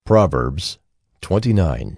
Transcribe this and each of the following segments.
Proverbs 29.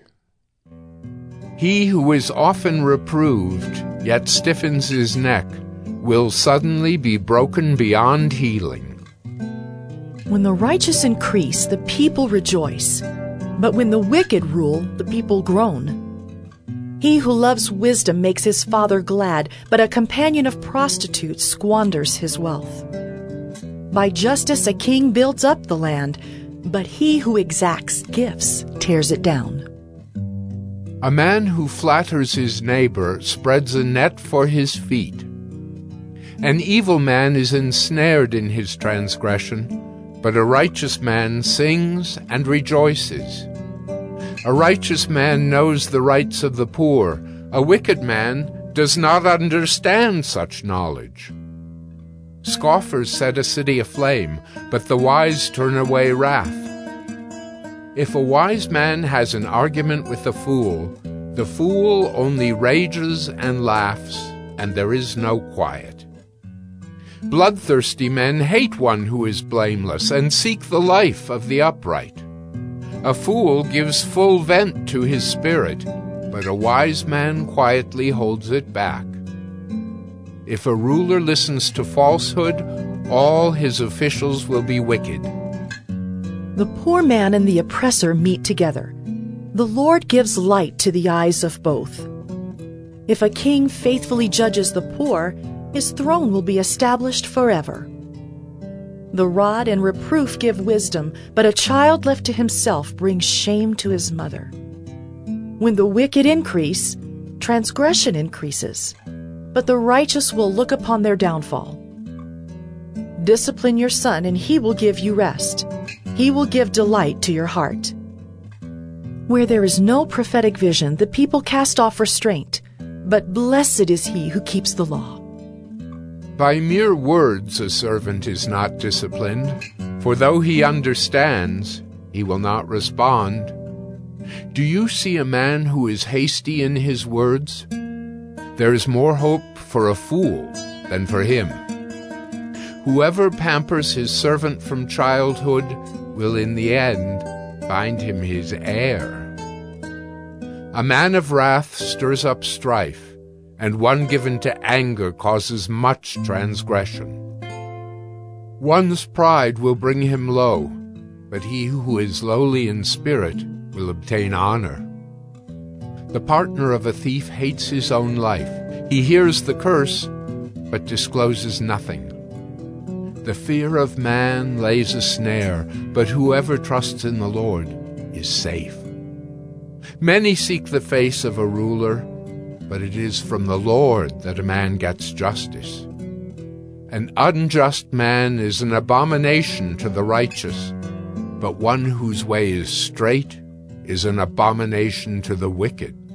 He who is often reproved, yet stiffens his neck, will suddenly be broken beyond healing. When the righteous increase, the people rejoice, but when the wicked rule, the people groan. He who loves wisdom makes his father glad, but a companion of prostitutes squanders his wealth. By justice a king builds up the land, but he who exacts gifts tears it down. A man who flatters his neighbor spreads a net for his feet. An evil man is ensnared in his transgression, but a righteous man sings and rejoices. A righteous man knows the rights of the poor. A wicked man does not understand such knowledge. Scoffers set a city aflame, but the wise turn away wrath. If a wise man has an argument with the fool only rages and laughs, and there is no quiet. Bloodthirsty men hate one who is blameless and seek the life of the upright. A fool gives full vent to his spirit, but a wise man quietly holds it back. If a ruler listens to falsehood, all his officials will be wicked. The poor man and the oppressor meet together. The Lord gives light to the eyes of both. If a king faithfully judges the poor, his throne will be established forever. The rod and reproof give wisdom, but a child left to himself brings shame to his mother. When the wicked increase, transgression increases, but the righteous will look upon their downfall. Discipline your son, and he will give you rest. He will give delight to your heart. Where there is no prophetic vision, the people cast off restraint, but blessed is he who keeps the law. By mere words a servant is not disciplined, for though he understands, he will not respond. Do you see a man who is hasty in his words? There is more hope for a fool than for him. Whoever pampers his servant from childhood will in the end find him his heir. A man of wrath stirs up strife, and one given to anger causes much transgression. One's pride will bring him low, but he who is lowly in spirit will obtain honor. The partner of a thief hates his own life. He hears the curse, but discloses nothing. The fear of man lays a snare, but whoever trusts in the Lord is safe. Many seek the face of a ruler, but it is from the Lord that a man gets justice. An unjust man is an abomination to the righteous, but one whose way is straight is an abomination to the wicked.